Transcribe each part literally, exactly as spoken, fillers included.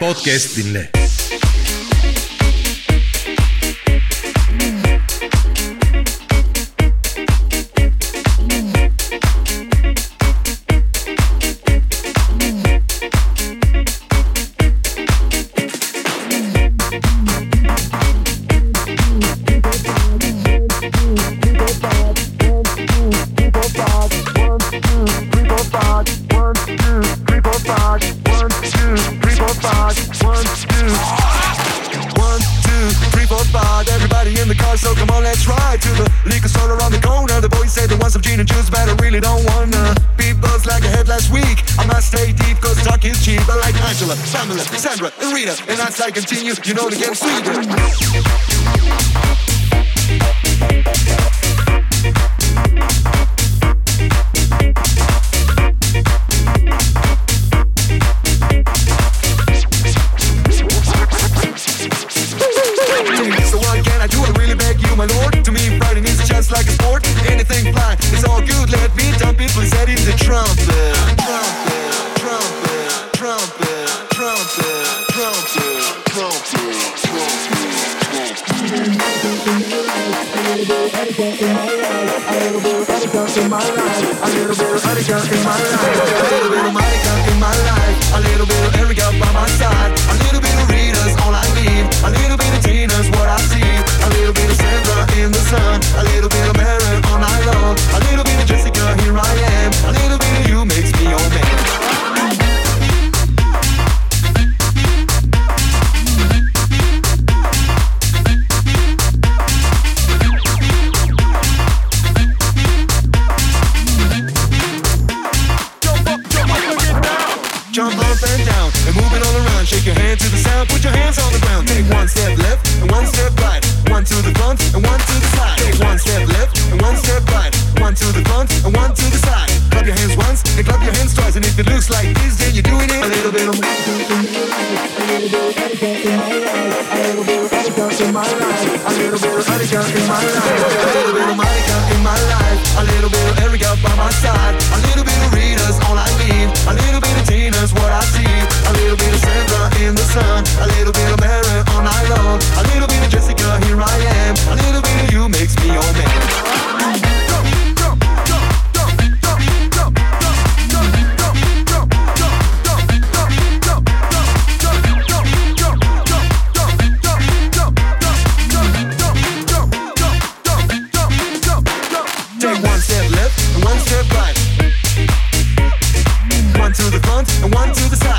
podcast dinle. Pamela, Sandra, and Rita, and as I continue, you know it gets sweeter. So what can I do? I really beg you, my lord. To me, fighting is just like a sport. Anything fly, it's all good. Let me dump it, please set in the trumpet. Trumpet, trumpet, trumpet. In my life, a little bit of Erica in my life, a little bit of Monica in my life, a little bit of Erica by my side, a little bit of Rita's all I need, a little bit of Tina's what I see, a little bit of Sandra in the sun, a little bit of Mary all night long, a little bit of Jessica, here I am, a little bit of you makes me your man. Jump up and down and move it all around. Shake your hand to the sound, put your hands on the ground. Take one step left and one step right. One to the front and one to the side. Take one step left and one step right. One to the front and one to the side. Clap your hands once and clap your hands twice. And if it looks like this, then you're doing it. A little bit of a little bit of in my life. A little bit of in my life. A little bit of in my life. A little bit of Monica in my life. A little bit of Erica by my side. A little bit of Rita's all I need. A little bit of Tina's what I see. A little bit of Sandra in the sun. A little bit of Mary all night long. A little bit of Jessica, here I am. A little bit of you makes me your man. Take one step left and one step right. One to the front and one to the side.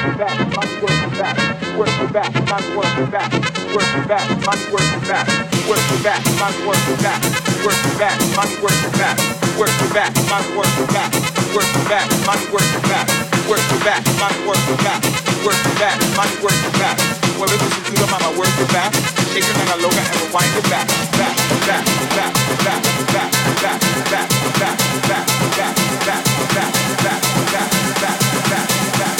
it back, mommy work it back, work it back, mommy work it back, work it back, mommy work it back, work it back, mommy work it back, work it back, mommy work it back, work it back, mommy work it back, work it back, mommy work it back, work it back, mommy work it back, work it back, mommy work it back. Mueve tu cintura, mama, work it back. Shake it like a loca and rewind it back, back, back, back, back, back, back, back, back, back, back, back, back, back, back, back, back, back.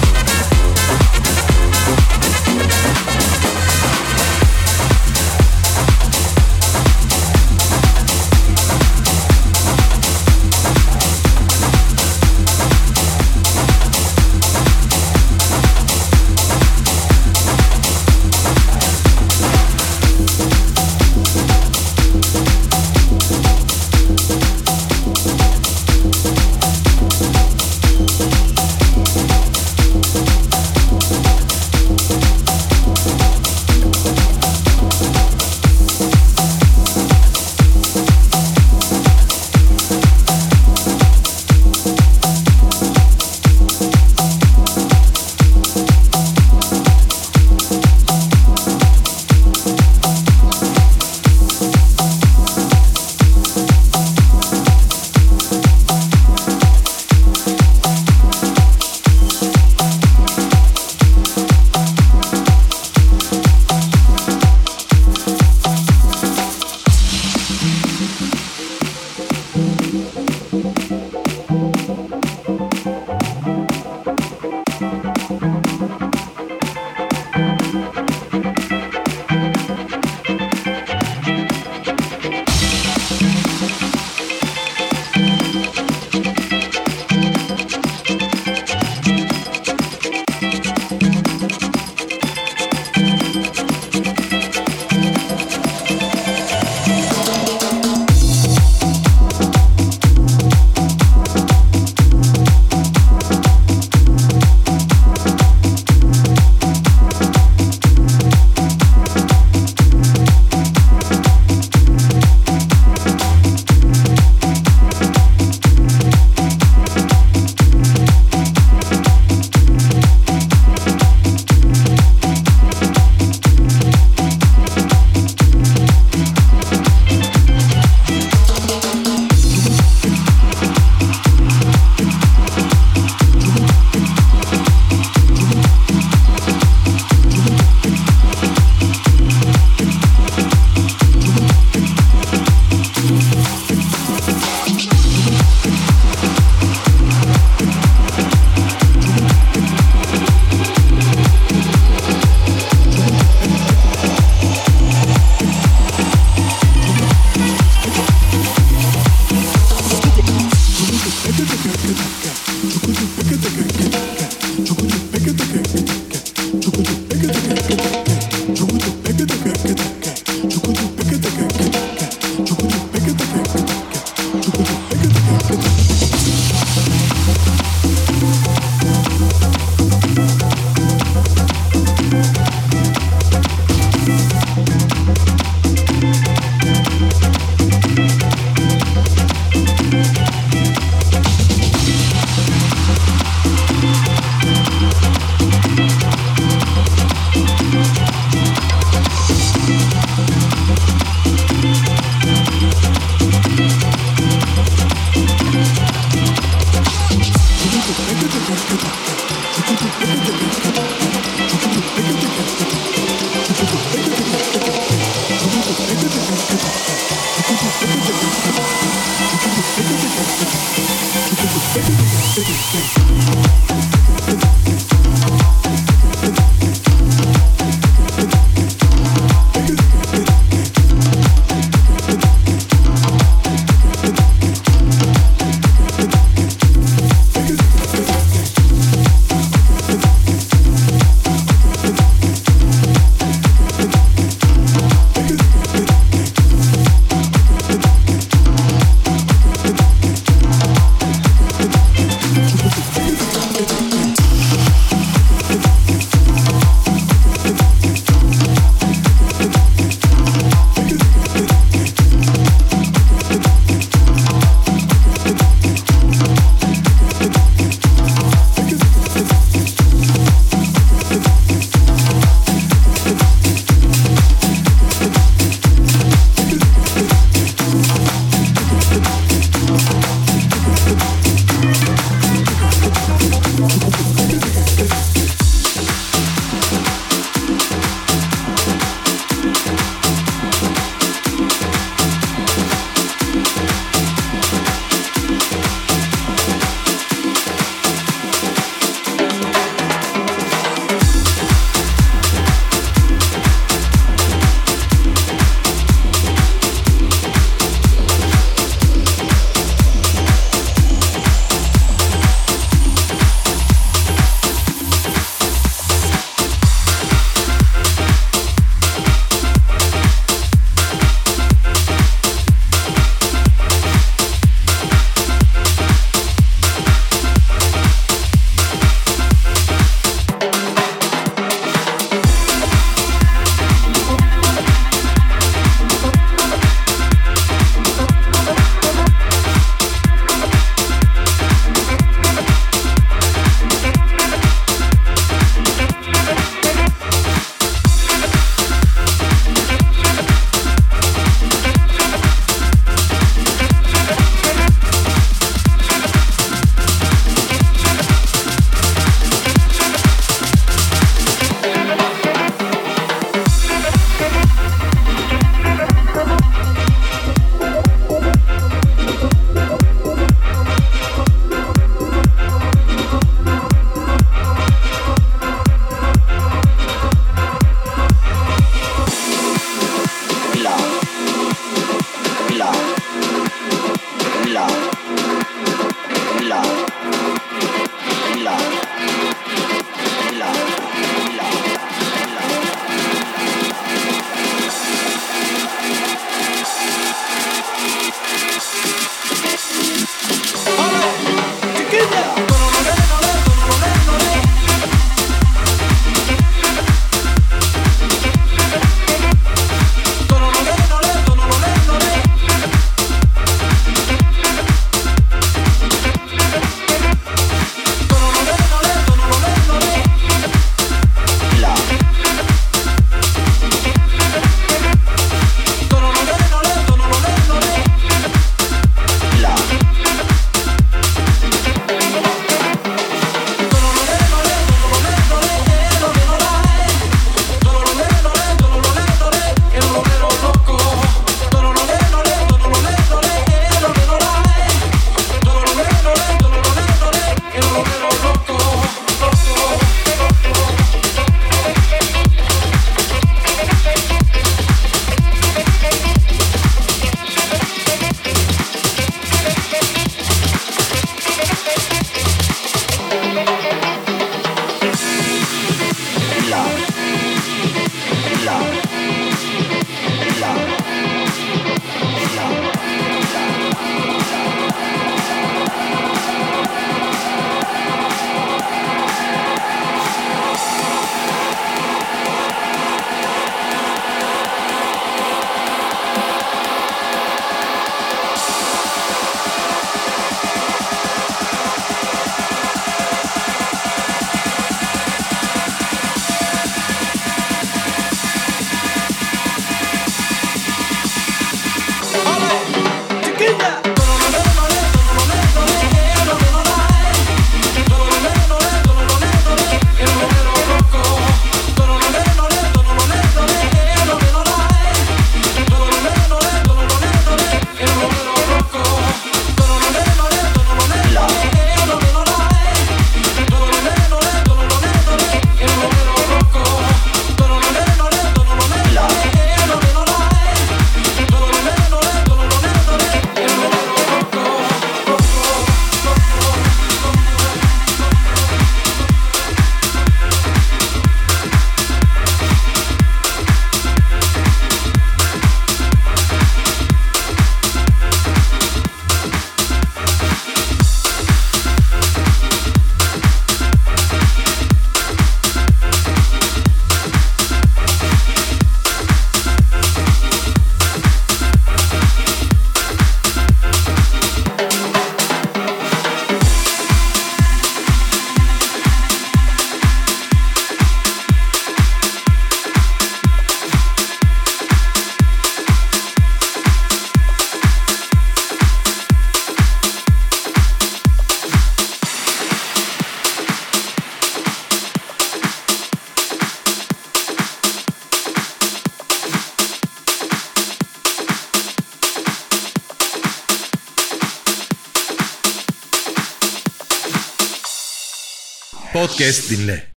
Podcast dinle.